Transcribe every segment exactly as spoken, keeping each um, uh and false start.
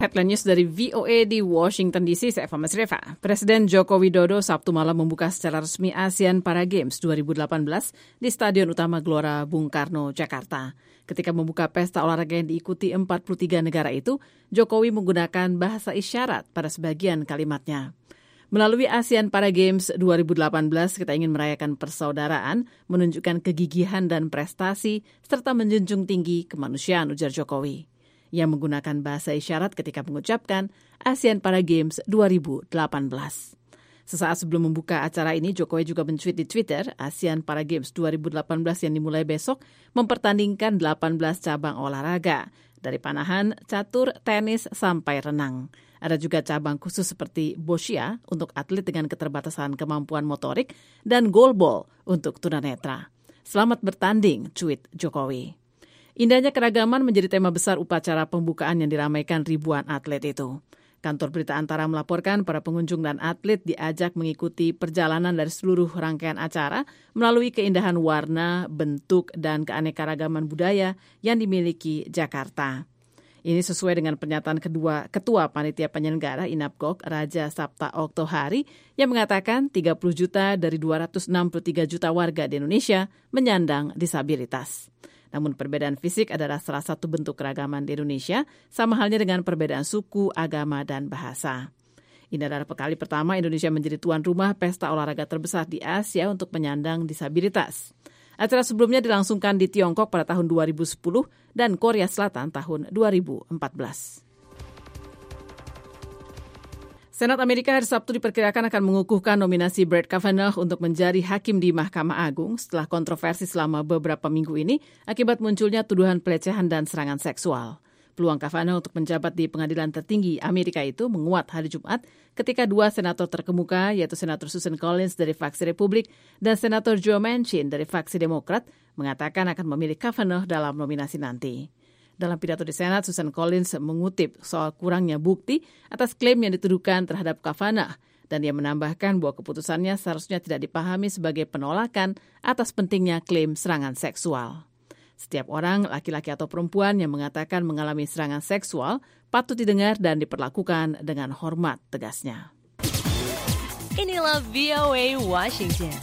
Headline News dari V O A di Washington D C, saya Eva Masreva. Presiden Joko Widodo Sabtu malam membuka secara resmi ASEAN Para Games dua ribu delapan belas di Stadion Utama Gelora Bung Karno, Jakarta. Ketika membuka pesta olahraga yang diikuti empat puluh tiga negara itu, Jokowi menggunakan bahasa isyarat pada sebagian kalimatnya. Melalui ASEAN Para Games dua ribu delapan belas, kita ingin merayakan persaudaraan, menunjukkan kegigihan dan prestasi, serta menjunjung tinggi kemanusiaan, ujar Jokowi. Yang menggunakan bahasa isyarat ketika mengucapkan ASEAN Para Games dua ribu delapan belas. Sesaat sebelum membuka acara ini, Jokowi juga men-tweet di Twitter, ASEAN Para Games dua ribu delapan belas yang dimulai besok mempertandingkan delapan belas cabang olahraga, dari panahan, catur, tenis, sampai renang. Ada juga cabang khusus seperti boccia untuk atlet dengan keterbatasan kemampuan motorik dan goalball untuk tunanetra. Selamat bertanding, tweet Jokowi. Indahnya keragaman menjadi tema besar upacara pembukaan yang diramaikan ribuan atlet itu. Kantor Berita Antara melaporkan para pengunjung dan atlet diajak mengikuti perjalanan dari seluruh rangkaian acara melalui keindahan warna, bentuk, dan keanekaragaman budaya yang dimiliki Jakarta. Ini sesuai dengan pernyataan kedua Ketua Panitia Penyelenggara Inapgok, Raja Sapta Oktohari, yang mengatakan tiga puluh juta dari dua ratus enam puluh tiga juta warga di Indonesia menyandang disabilitas. Namun perbedaan fisik adalah salah satu bentuk keragaman di Indonesia, sama halnya dengan perbedaan suku, agama, dan bahasa. Ini adalah kali pertama Indonesia menjadi tuan rumah pesta olahraga terbesar di Asia untuk penyandang disabilitas. Acara sebelumnya dilangsungkan di Tiongkok pada tahun dua ribu sepuluh dan Korea Selatan tahun dua ribu empat belas. Senat Amerika hari Sabtu diperkirakan akan mengukuhkan nominasi Brett Kavanaugh untuk menjadi hakim di Mahkamah Agung setelah kontroversi selama beberapa minggu ini akibat munculnya tuduhan pelecehan dan serangan seksual. Peluang Kavanaugh untuk menjabat di pengadilan tertinggi Amerika itu menguat hari Jumat ketika dua senator terkemuka, yaitu Senator Susan Collins dari faksi Republik dan Senator Joe Manchin dari faksi Demokrat, mengatakan akan memilih Kavanaugh dalam nominasi nanti. Dalam pidato di Senat, Susan Collins mengutip soal kurangnya bukti atas klaim yang dituduhkan terhadap Kavanaugh, dan dia menambahkan bahwa keputusannya seharusnya tidak dipahami sebagai penolakan atas pentingnya klaim serangan seksual. Setiap orang, laki-laki atau perempuan yang mengatakan mengalami serangan seksual patut didengar dan diperlakukan dengan hormat, tegasnya. Inilah V O A Washington.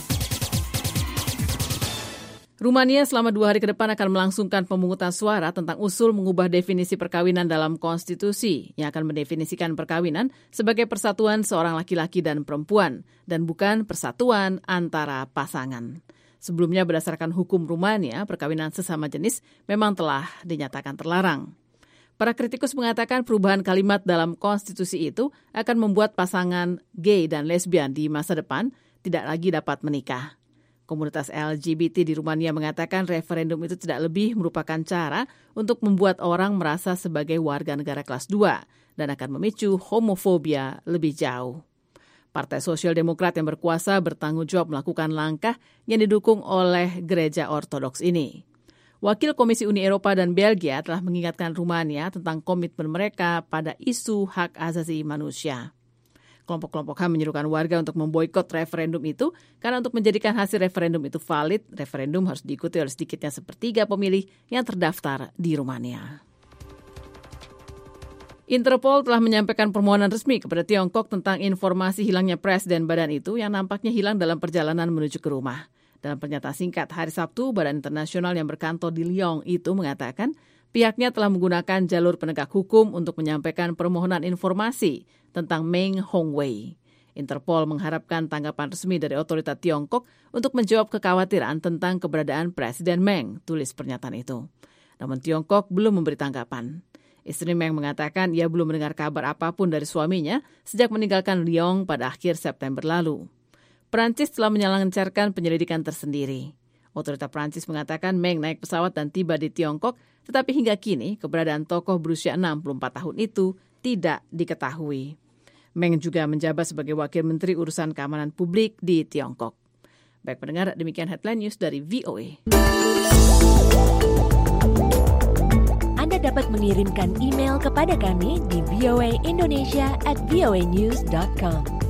Rumania selama dua hari ke depan akan melangsungkan pemungutan suara tentang usul mengubah definisi perkawinan dalam konstitusi yang akan mendefinisikan perkawinan sebagai persatuan seorang laki-laki dan perempuan dan bukan persatuan antara pasangan. Sebelumnya berdasarkan hukum Rumania, perkawinan sesama jenis memang telah dinyatakan terlarang. Para kritikus mengatakan perubahan kalimat dalam konstitusi itu akan membuat pasangan gay dan lesbian di masa depan tidak lagi dapat menikah. Komunitas L G B T di Rumania mengatakan referendum itu tidak lebih merupakan cara untuk membuat orang merasa sebagai warga negara kelas dua dan akan memicu homofobia lebih jauh. Partai Sosial Demokrat yang berkuasa bertanggung jawab melakukan langkah yang didukung oleh Gereja Ortodoks ini. Wakil Komisi Uni Eropa dan Belgia telah mengingatkan Rumania tentang komitmen mereka pada isu hak asasi manusia. Kelompok-kelompok H A M menyerukan warga untuk memboikot referendum itu karena untuk menjadikan hasil referendum itu valid, referendum harus diikuti oleh sedikitnya sepertiga pemilih yang terdaftar di Rumania. Interpol telah menyampaikan permohonan resmi kepada Tiongkok tentang informasi hilangnya presiden badan itu yang nampaknya hilang dalam perjalanan menuju ke rumah. Dalam pernyataan singkat hari Sabtu, Badan Internasional yang berkantor di Lyon itu mengatakan pihaknya telah menggunakan jalur penegak hukum untuk menyampaikan permohonan informasi tentang Meng Hongwei. Interpol mengharapkan tanggapan resmi dari otoritas Tiongkok untuk menjawab kekhawatiran tentang keberadaan Presiden Meng, tulis pernyataan itu. Namun Tiongkok belum memberi tanggapan. Istri Meng mengatakan ia belum mendengar kabar apapun dari suaminya sejak meninggalkan Lyon pada akhir September lalu. Prancis telah menyelenggarakan penyelidikan tersendiri. Otoritas Prancis mengatakan Meng naik pesawat dan tiba di Tiongkok, tetapi hingga kini keberadaan tokoh berusia enam puluh empat tahun itu tidak diketahui. Meng juga menjabat sebagai Wakil Menteri Urusan Keamanan Publik di Tiongkok. Baik pendengar, demikian headline news dari V O A. Anda dapat mengirimkan email kepada kami di voaindonesia at voanews dot com.